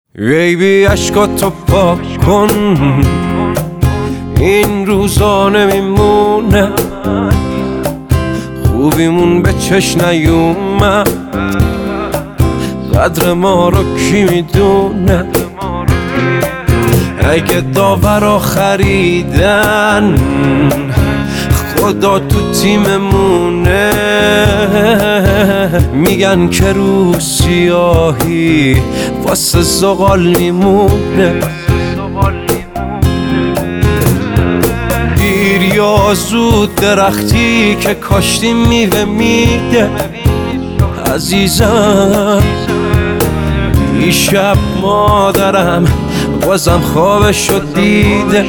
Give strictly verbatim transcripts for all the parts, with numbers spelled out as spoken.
بیبی عشقاتو پاک کن، این روزا نمیمونه، خوبیمون به چش نیومد، قدر ما رو کی میدونه؟ اگه داورا خریدن خدا تو تیممونه، میگن که رو سیاهی واسه زغال میمونه. دیر یا زود درختی که کاشتی میوه میده عزیزم. دیشب مادرم بازم خوابشو دیده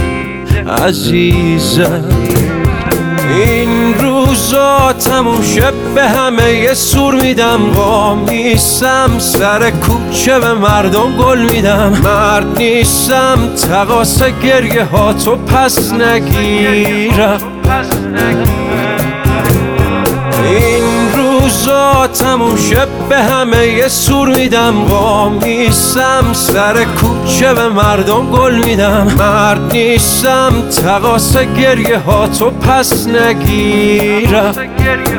عزیزم. این روزا تموم شب به همه یه سور میدم، قامیسم سر کوچه به مردم گل میدم. مرد نیستم تقاص گریه ها تو پس نگیرم. این روزا تموم شب به همه یه سور میدم، قامیسم سر کوچه به مردم گل میدم. مرد نیستم تقاص گریه ها تو پس نگیرم.